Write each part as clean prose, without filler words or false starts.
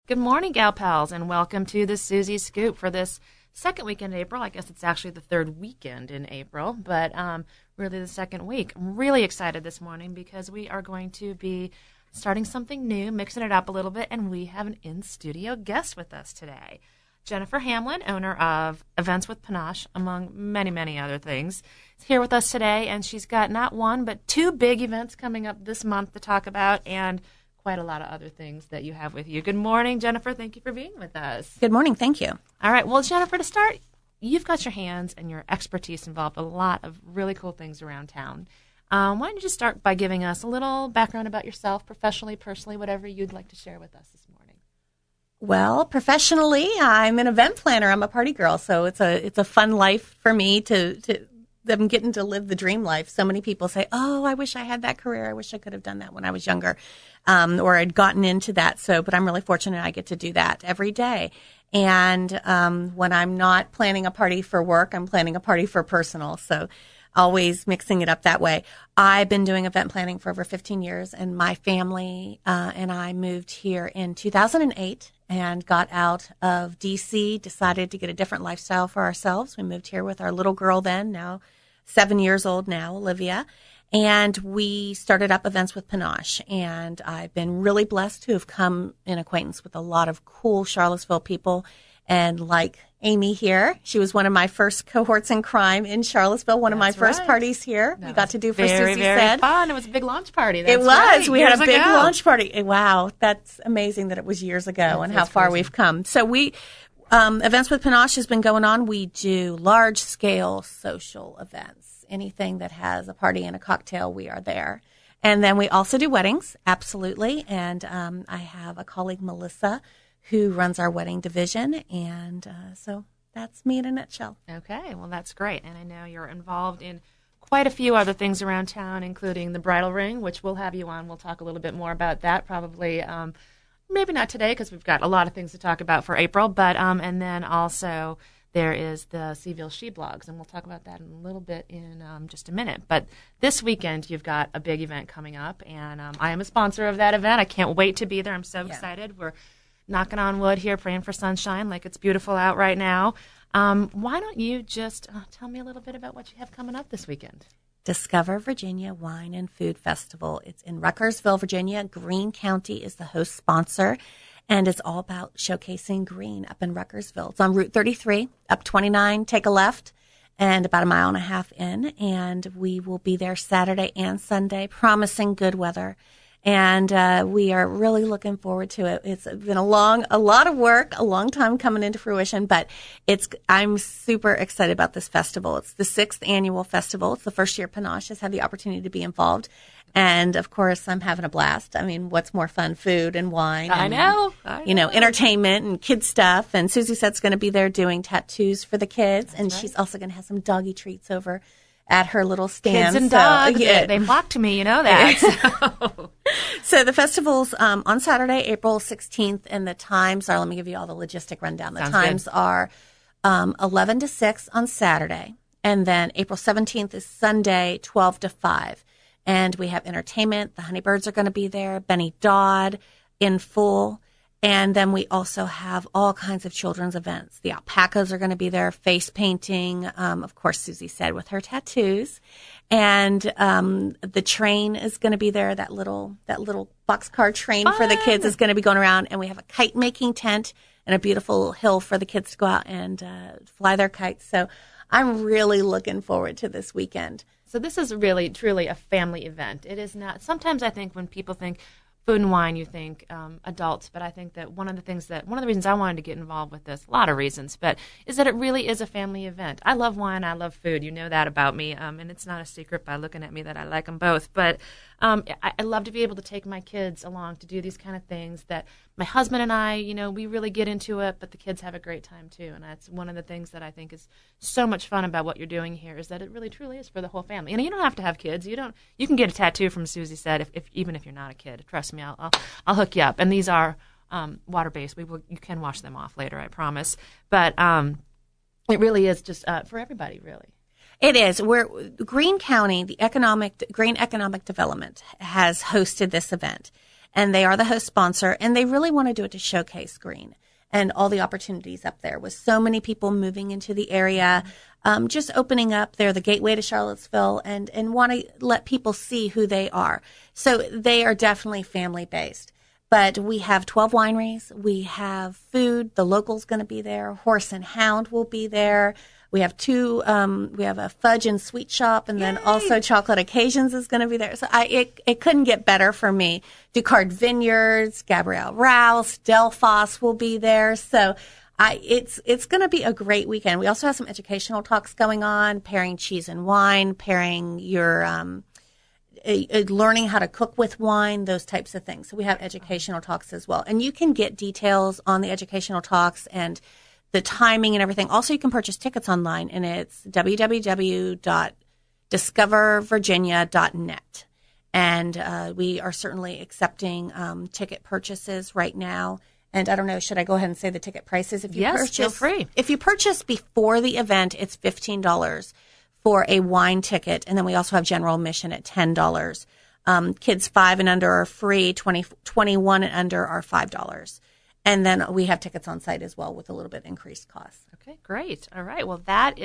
Good morning, Gal Pals, and welcome to the Susie Scoop for this second weekend in April. I guess it's actually the third weekend in April, but really the second week. I'm really excited this morning because we are going to be starting something new, mixing it up a little bit, and we have an in-studio guest with us today. Jennifer Hamlin, owner of Events with Panache, among many, many other things, is here with us today, and she's got not one but two big events coming up this month to talk about, and quite a lot of other things that you have with you. Good morning, Jennifer. Thank you for being with us. Good morning. Thank you. All right. Well, Jennifer, to start, you've got your hands and your expertise involved a lot of really cool things around town. Why don't you just start by giving us a little background about yourself, professionally, personally, whatever you'd like to share with us this morning. Well, professionally, I'm an event planner. I'm a party girl, so it's a fun life for me I'm getting to live the dream life. So many people say, "Oh, I wish I had that career. I wish I could have done that when I was younger, or I'd gotten into that." But I'm really fortunate I get to do that every day. And when I'm not planning a party for work, I'm planning a party for personal. So always mixing it up that way. I've been doing event planning for over 15 years, and my family and I moved here in 2008 and got out of D.C., decided to get a different lifestyle for ourselves. We moved here with our little girl then, now 7 years old now, Olivia, and we started up Events with Panache. And I've been really blessed to have come in acquaintance with a lot of cool Charlottesville people. And like Amy here, she was one of my first cohorts in crime in Charlottesville, one of my first parties here. We got to do for very, Susie very Said. Fun. It was a big launch party. It was. Right. We had a big launch party. Wow, that's amazing that it was years ago and how far we've come. So we, Events with Panache has been going on. We do large-scale social events. Anything that has a party and a cocktail, we are there. And then we also do weddings, absolutely. And I have a colleague, Melissa, who runs our wedding division, and so that's me in a nutshell. Okay, well, that's great, and I know you're involved in quite a few other things around town, including the bridal ring, which we'll have you on. We'll talk a little bit more about that, probably, maybe not today, because we've got a lot of things to talk about for April, but and then also there is the Seville She Blogs, and we'll talk about that in a little bit in just a minute. But this weekend, you've got a big event coming up, and I am a sponsor of that event. I can't wait to be there. I'm so excited. We're knocking on wood here, praying for sunshine like it's beautiful out right now. Why don't you just tell me a little bit about what you have coming up this weekend? Discover Virginia Wine and Food Festival. It's in Ruckersville, Virginia. Greene County is the host sponsor, and it's all about showcasing green up in Ruckersville. It's on Route 33, up 29, take a left, and about a mile and a half in. And we will be there Saturday and Sunday, promising good weather. And we are really looking forward to it. It's been a lot of work, a long time coming into fruition, but I'm super excited about this festival. It's the 6th annual festival. It's the first year Panache has had the opportunity to be involved. And of course, I'm having a blast. I mean, what's more fun? Food and wine. I know. Entertainment and kid stuff. And Susie Said's going to be there doing tattoos for the kids. And she's also going to have some doggy treats over at her little stand. Kids and dogs, they flock to me, you know that. So the festival's on Saturday, April 16th, and the times are, let me give you all the logistic rundown. The times are 11 to 6 on Saturday, and then April 17th is Sunday, 12 to 5. And we have entertainment. The Honeybirds are going to be there, Benny Dodd in full. And then we also have all kinds of children's events. The alpacas are going to be there, face painting, of course, Susie Said with her tattoos. And the train is going to be there. That little boxcar train for the kids is going to be going around. And we have a kite making tent and a beautiful hill for the kids to go out and fly their kites. So I'm really looking forward to this weekend. So this is really, truly a family event. It is not. Sometimes I think when people think food and wine, you think adults, but I think that one of the reasons I wanted to get involved with this, a lot of reasons, but is that it really is a family event. I love wine, I love food, you know that about me, and it's not a secret by looking at me that I like them both, but I love to be able to take my kids along to do these kind of things that my husband and I, we really get into it, but the kids have a great time too, and that's one of the things that I think is so much fun about what you're doing here, is that it really truly is for the whole family. And you don't have to have kids. You can get a tattoo from Susie Said even if you're not a kid. Trust me, I'll hook you up. And these are water-based. You can wash them off later, I promise. But it really is just for everybody, really. It is. Greene County, the Greene Economic Development has hosted this event. and they are the host sponsor, and they really want to do it to showcase Green and all the opportunities up there with so many people moving into the area, just opening up. They're the gateway to Charlottesville and want to let people see who they are. So they are definitely family-based. But we have 12 wineries. We have food. The local's going to be there. Horse and Hound will be there. We have we have a fudge and sweet shop, and then also Chocolate Occasions is going to be there. So it couldn't get better for me. Ducard Vineyards, Gabrielle Rouse, Delphos will be there. So it's going to be a great weekend. We also have some educational talks going on, pairing cheese and wine, pairing your learning how to cook with wine, those types of things. So we have educational talks as well. And you can get details on the educational talks and the timing and everything. Also, you can purchase tickets online, and it's www.discovervirginia.net. And we are certainly accepting ticket purchases right now. And I don't know, should I go ahead and say the ticket prices? If you purchase, feel free. If you purchase before the event, it's $15 for a wine ticket. And then we also have general admission at $10. Kids 5 and under are free. 21 and under are $5. And then we have tickets on site as well with a little bit increased cost. Okay, great. All right. Well,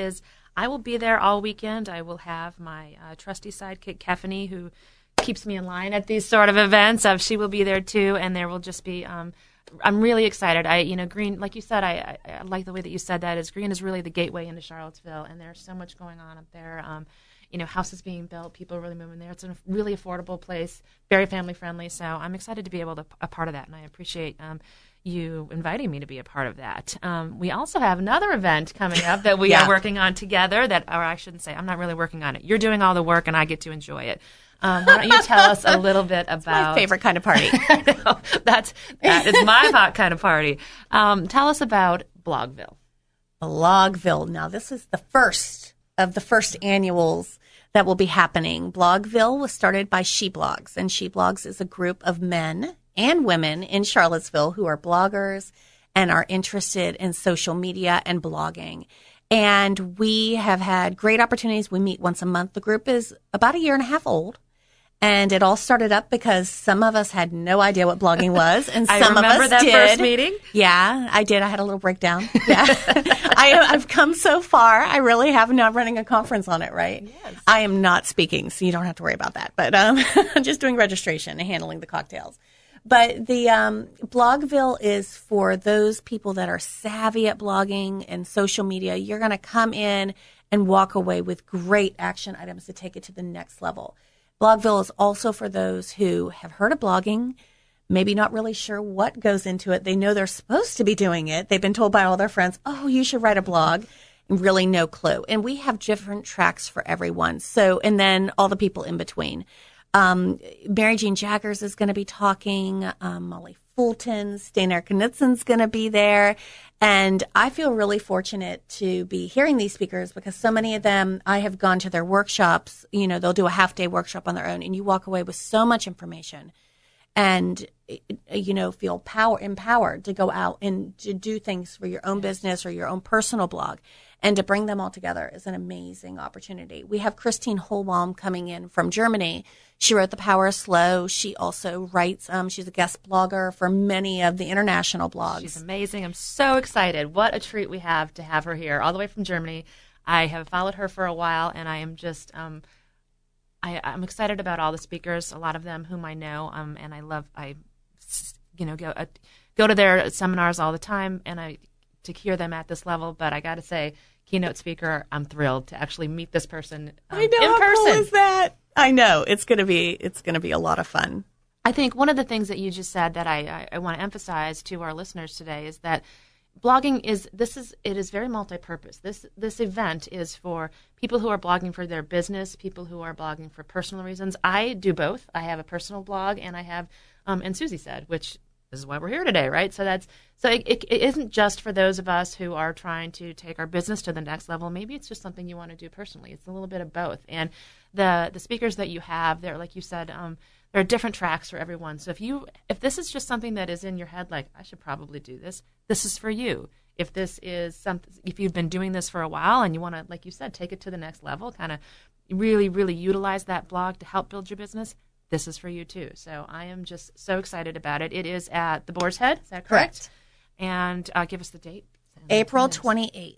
I will be there all weekend. I will have my trusty sidekick, Kefany, who keeps me in line at these sort of events. She will be there too, and there will just be. I'm really excited. Green, like you said, I like the way that you said that. Green is really the gateway into Charlottesville, and there's so much going on up there. Houses being built, people really moving there. It's a really affordable place, very family friendly. So I'm excited to be able to a part of that, and I appreciate you inviting me to be a part of that. We also have another event coming up that we are working on together. Or I shouldn't say, I'm not really working on it. You're doing all the work, and I get to enjoy it. Why don't you tell us a little bit about my favorite kind of party? I know, that is my kind of party. Tell us about Blogville. Blogville. Now, this is the first of the first annuals that will be happening. Blogville was started by She Blogs, and She Blogs is a group of men and women in Charlottesville who are bloggers and are interested in social media and blogging. And we have had great opportunities. We meet once a month. The group is about 1.5 years old. And it all started up because some of us had no idea what blogging was, and some of us did. I remember that first meeting. Yeah, I did. I had a little breakdown. Yeah, I've come so far. I really have. Now I'm running a conference on it, right? Yes. I am not speaking, so you don't have to worry about that. But I'm just doing registration and handling the cocktails. But the Blogville is for those people that are savvy at blogging and social media. You're going to come in and walk away with great action items to take it to the next level. Blogville is also for those who have heard of blogging, maybe not really sure what goes into it. They know they're supposed to be doing it. They've been told by all their friends, oh, you should write a blog, and really no clue. And we have different tracks for everyone. So, and then all the people in between. Mary Jean Jaggers is going to be talking. Molly Fulton, Steinar Knudsen's going to be there. And I feel really fortunate to be hearing these speakers because so many of them, I have gone to their workshops. They'll do a half-day workshop on their own, and you walk away with so much information and, feel empowered to go out and to do things for your own business or your own personal blog. And to bring them all together is an amazing opportunity. We have Christine Holbaum coming in from Germany. She wrote The Power of Slow. She also writes, she's a guest blogger for many of the international blogs. She's amazing. I'm so excited. What a treat we have to have her here all the way from Germany. I have followed her for a while, and I am just I'm excited about all the speakers, a lot of them whom I know, and I go to their seminars all the time, and to hear them at this level. But I got to say, keynote speaker, I'm thrilled to actually meet this person I know, in how person. Cool is that? I know it's gonna be a lot of fun. I think one of the things that you just said that I want to emphasize to our listeners today is that blogging is very multi-purpose. This event is for people who are blogging for their business, people who are blogging for personal reasons. I do both. I have a personal blog, and I have and Susie said, which this is why we're here today, right? So it isn't just for those of us who are trying to take our business to the next level. Maybe it's just something you want to do personally. It's a little bit of both. And the speakers that you have there, like you said, there are different tracks for everyone. So if this is just something that is in your head, like I should probably do this, this is for you. If this is something, if you've been doing this for a while and you want to, like you said, take it to the next level, kind of really, really utilize that blog to help build your business, this is for you too. So I am just so excited about it. It is at the Boar's Head. Is that correct? Correct. And give us the date. April 28th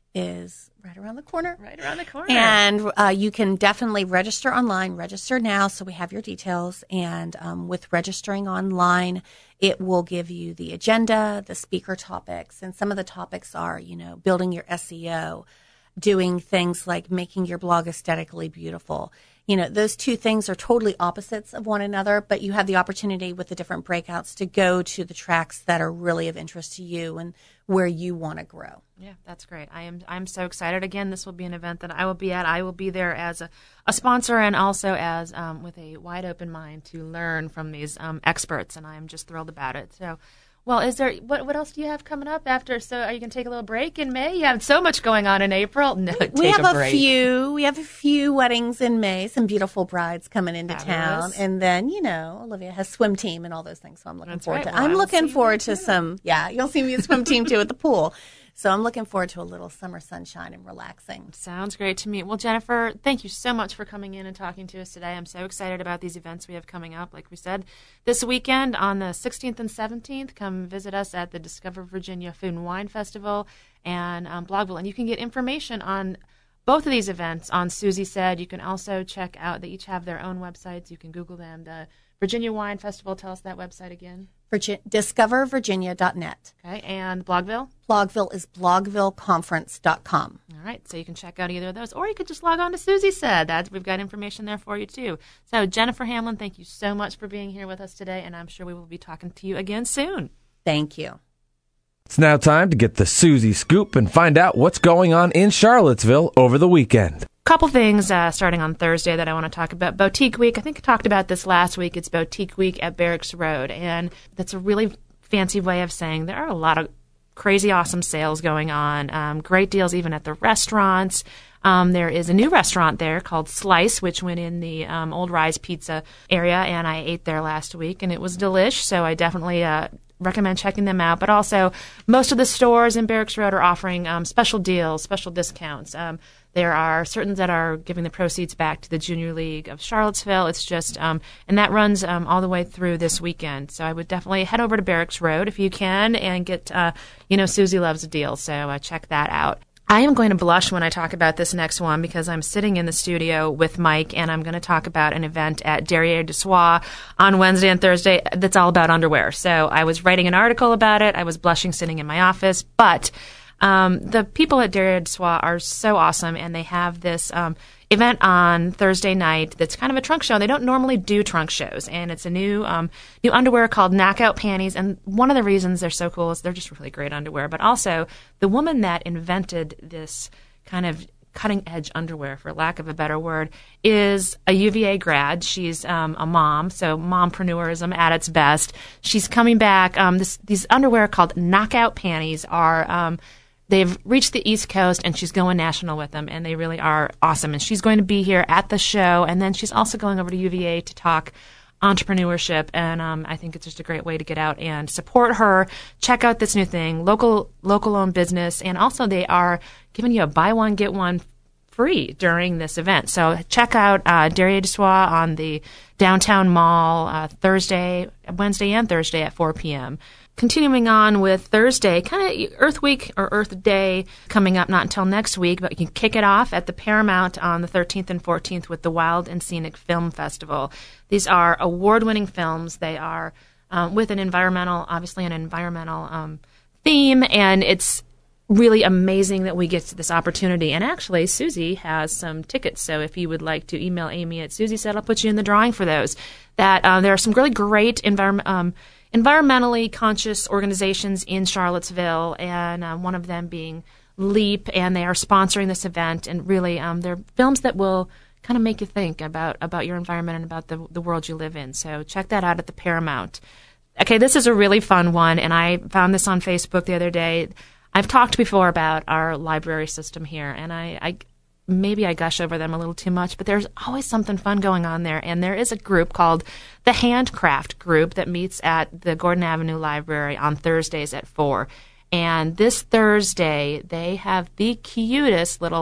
is right around the corner. Right around the corner. And you can definitely register online. Register now so we have your details. And with registering online, it will give you the agenda, the speaker topics. And some of the topics are, building your SEO, doing things like making your blog aesthetically beautiful. Those two things are totally opposites of one another, but you have the opportunity with the different breakouts to go to the tracks that are really of interest to you and where you want to grow. Yeah, that's great. I'm so excited. Again, this will be an event that I will be at. I will be there as a sponsor and also as with a wide open mind to learn from these experts, and I am just thrilled about it. So, well, is there what else do you have coming up after? So, are you going to take a little break in May? You have so much going on in April. No, we have a break. We have a few weddings in May. Some beautiful brides coming into Fabulous. town, and then Olivia has swim team and all those things. So I'm looking That's forward right. to. Well, I'm looking forward too. to some. Yeah, you'll see me at swim team too at the pool. So I'm looking forward to a little summer sunshine and relaxing. Sounds great to me. Well, Jennifer, thank you so much for coming in and talking to us today. I'm so excited about these events we have coming up. Like we said, this weekend on the 16th and 17th, come visit us at the Discover Virginia Food and Wine Festival and Blogville. And you can get information on both of these events on Susie Said. You can also check out, they each have their own websites. You can Google them. The Virginia Wine Festival, tell us that website again. DiscoverVirginia.net. Okay, and Blogville? Blogville is blogvilleconference.com. All right, so you can check out either of those, or you could just log on to Susie Said. We've got information there for you, too. So, Jennifer Hamlin, thank you so much for being here with us today, and I'm sure we will be talking to you again soon. Thank you. It's now time to get the Susie Scoop and find out what's going on in Charlottesville over the weekend. Couple things starting on Thursday that I want to talk about. Boutique Week. I think I talked about this last week. It's Boutique Week at Barracks Road, and that's a really fancy way of saying there are a lot of crazy awesome sales going on, great deals even at the restaurants. There is a new restaurant there called Slice, which went in the Old Rise Pizza area, and I ate there last week, and it was delish, so I definitely recommend checking them out. But also, most of the stores in Barracks Road are offering special deals, special discounts. There are certain that are giving the proceeds back to the Junior League of Charlottesville. It's just, and that runs all the way through this weekend. So I would definitely head over to Barracks Road if you can and get, Susie loves a deal. So check that out. I am going to blush when I talk about this next one because I'm sitting in the studio with Mike and I'm going to talk about an event at Derriere de Soie on Wednesday and Thursday that's all about underwear. So I was writing an article about it. I was blushing sitting in my office, but the people at Derriere de Soie are so awesome, and they have this event on Thursday night that's kind of a trunk show. They don't normally do trunk shows, and it's a new underwear called Knockout Panties. And one of the reasons they're so cool is they're just really great underwear, but also the woman that invented this kind of cutting-edge underwear, for lack of a better word, is a UVA grad. She's a mom, so mompreneurism at its best. She's coming back. These underwear called Knockout Panties are they've reached the East Coast, and she's going national with them, and they really are awesome. And she's going to be here at the show, and then she's also going over to UVA to talk entrepreneurship, and I think it's just a great way to get out and support her. Check out this new thing, local-owned business, and also they are giving you a buy one, get one free during this event. So check out Derriere de Soie on the downtown mall Wednesday and Thursday at 4 p.m. Continuing on with Thursday, kind of Earth Week or Earth Day coming up not until next week, but you can kick it off at the Paramount on the 13th and 14th with the Wild and Scenic Film Festival. These are award-winning films. They are with an environmental theme, and it's really amazing that we get to this opportunity. And actually, Susie has some tickets, so if you would like to email Amy at Susie Said, I'll put you in the drawing for those. There are some really great environmentally conscious organizations in Charlottesville, and one of them being LEAP, and they are sponsoring this event. And really, they're films that will kind of make you think about your environment and about the world you live in. So check that out at the Paramount. Okay, this is a really fun one, and I found this on Facebook the other day. I've talked before about our library system here, and I maybe I gush over them a little too much, but there's always something fun going on there. And there is a group called the Handcraft Group that meets at the Gordon Avenue Library on Thursdays at 4. And this Thursday, they have the cutest little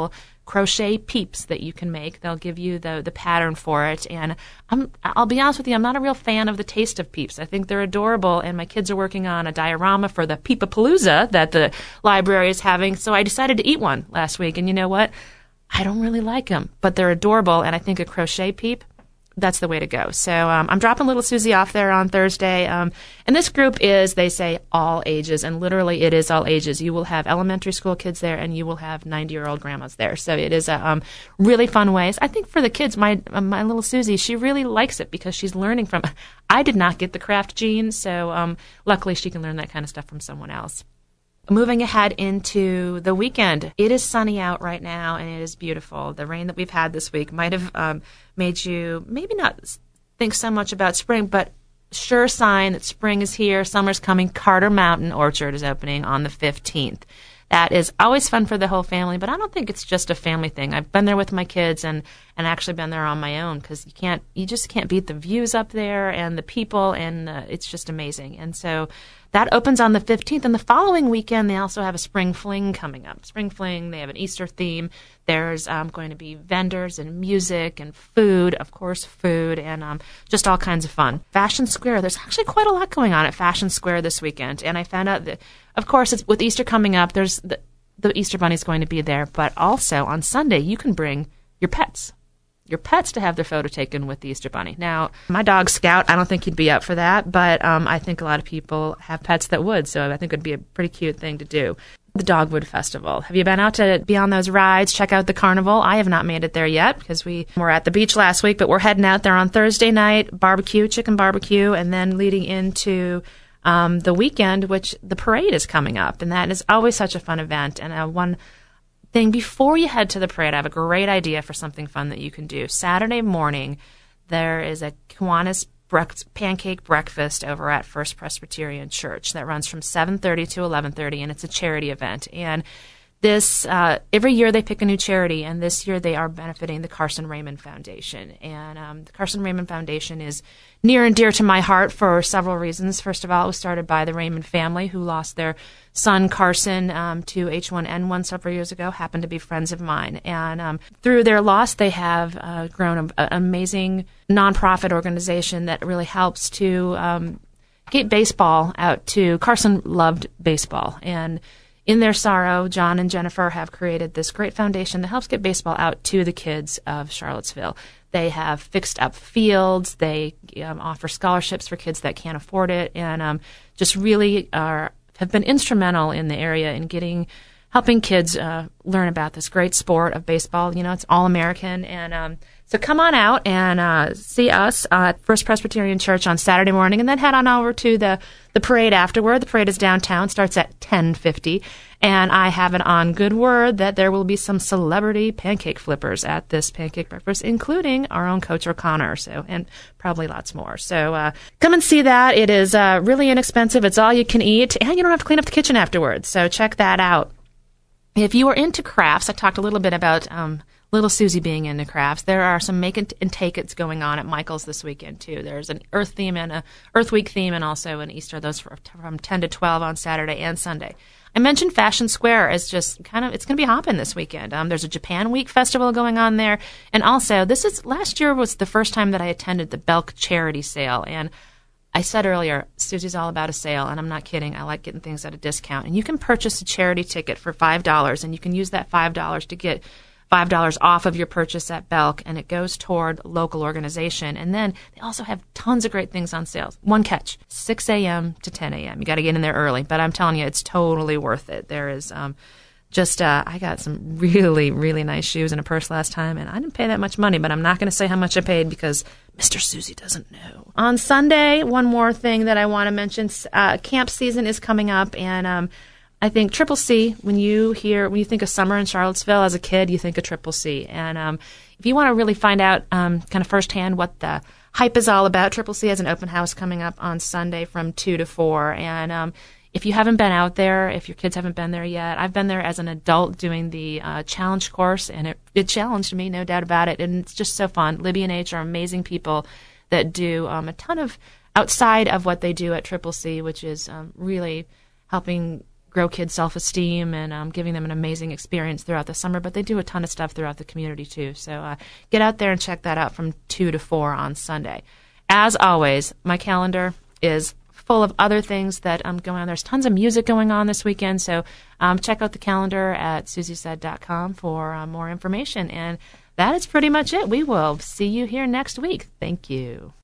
crochet peeps that you can make. They'll give you the pattern for it. And I'll be honest with you, I'm not a real fan of the taste of peeps. I think they're adorable, and my kids are working on a diorama for the Peepapalooza that the library is having. So I decided to eat one last week. And you know what? I don't really like them, but they're adorable. And I think a crochet peep, that's the way to go. So I'm dropping little Susie off there on Thursday. And this group is, they say, all ages. And literally it is all ages. You will have elementary school kids there, and you will have 90-year-old grandmas there. So it is a really fun ways. I think for the kids, my little Susie, she really likes it because she's learning from – I did not get the craft gene, so luckily she can learn that kind of stuff from someone else. Moving ahead into the weekend, it is sunny out right now, and it is beautiful. The rain that we've had this week might have made you maybe not think so much about spring, but sure sign that spring is here, summer's coming. Carter Mountain Orchard is opening on the 15th. That is always fun for the whole family, but I don't think it's just a family thing. I've been there with my kids and actually been there on my own because you just can't beat the views up there and the people, and it's just amazing. And so that opens on the 15th, and the following weekend they also have a Spring Fling coming up. Spring Fling, they have an Easter theme. There's going to be vendors and music and food, of course, food, and just all kinds of fun. Fashion Square, there's actually quite a lot going on at Fashion Square this weekend, and I found out that, of course, it's with Easter coming up, there's the Easter Bunny's going to be there, but also on Sunday you can bring your pets to have their photo taken with the Easter Bunny. Now, my dog Scout, I don't think he'd be up for that, but I think a lot of people have pets that would, so I think it would be a pretty cute thing to do. The Dogwood Festival. Have you been out to be on those rides, check out the carnival? I have not made it there yet because we were at the beach last week, but we're heading out there on Thursday night, chicken barbecue, and then leading into the weekend, which the parade is coming up, and that is always such a fun event. And one thing before you head to the parade, I have a great idea for something fun that you can do. Saturday morning, there is a Kiwanis pancake breakfast over at First Presbyterian Church that runs from 7:30 to 11:30, and it's a charity event. And this every year they pick a new charity, and this year they are benefiting the Carson Raymond Foundation. And the Carson Raymond Foundation is near and dear to my heart for several reasons. First of all, it was started by the Raymond family who lost their son Carson to H1N1 several years ago, happened to be friends of mine. And through their loss, they have grown an amazing nonprofit organization that really helps to get baseball out to – Carson loved baseball, and in their sorrow, John and Jennifer have created this great foundation that helps get baseball out to the kids of Charlottesville. They have fixed up fields. They offer scholarships for kids that can't afford it, and just really have been instrumental in the area in helping kids learn about this great sport of baseball. You know, it's all American, and so come on out and see us at First Presbyterian Church on Saturday morning, and then head on over to the parade afterward. The parade is downtown, starts at 10:50, and I have it on good word that there will be some celebrity pancake flippers at this pancake breakfast, including our own Coach O'Connor, and probably lots more. So come and see that. It is really inexpensive. It's all you can eat, and you don't have to clean up the kitchen afterwards. So check that out. If you are into crafts, I talked a little bit about little Susie being into crafts. There are some make it and take it's going on at Michael's this weekend too. There's an Earth theme and a Earth Week theme, and also an Easter. Those from 10 to 12 on Saturday and Sunday. I mentioned Fashion Square as just it's going to be hopping this weekend. There's a Japan Week festival going on there, and also last year was the first time that I attended the Belk charity sale, and I said earlier, Susie's all about a sale, and I'm not kidding. I like getting things at a discount, and you can purchase a charity ticket for $5, and you can use that $5 to get $5 off of your purchase at Belk, and it goes toward local organization. And then they also have tons of great things on sales. One catch, 6 a.m. to 10 a.m. You got to get in there early, but I'm telling you, it's totally worth it. There is I got some really, really nice shoes and a purse last time, and I didn't pay that much money, but I'm not going to say how much I paid because Mr. Susie doesn't know. On Sunday, one more thing that I want to mention, camp season is coming up, and I think Triple C, when you think of summer in Charlottesville as a kid, you think of Triple C. And if you want to really find out kind of firsthand what the hype is all about, Triple C has an open house coming up on Sunday from 2 to 4. And if you haven't been out there, if your kids haven't been there yet, I've been there as an adult doing the challenge course, and it challenged me, no doubt about it. And it's just so fun. Libby and H are amazing people that do a ton of outside of what they do at Triple C, which is really helping grow kids' self-esteem and giving them an amazing experience throughout the summer. But they do a ton of stuff throughout the community, too. So get out there and check that out from 2 to 4 on Sunday. As always, my calendar is full of other things that going on. There's tons of music going on this weekend, so check out the calendar at SusieSaid.com for more information. And that is pretty much it. We will see you here next week. Thank you.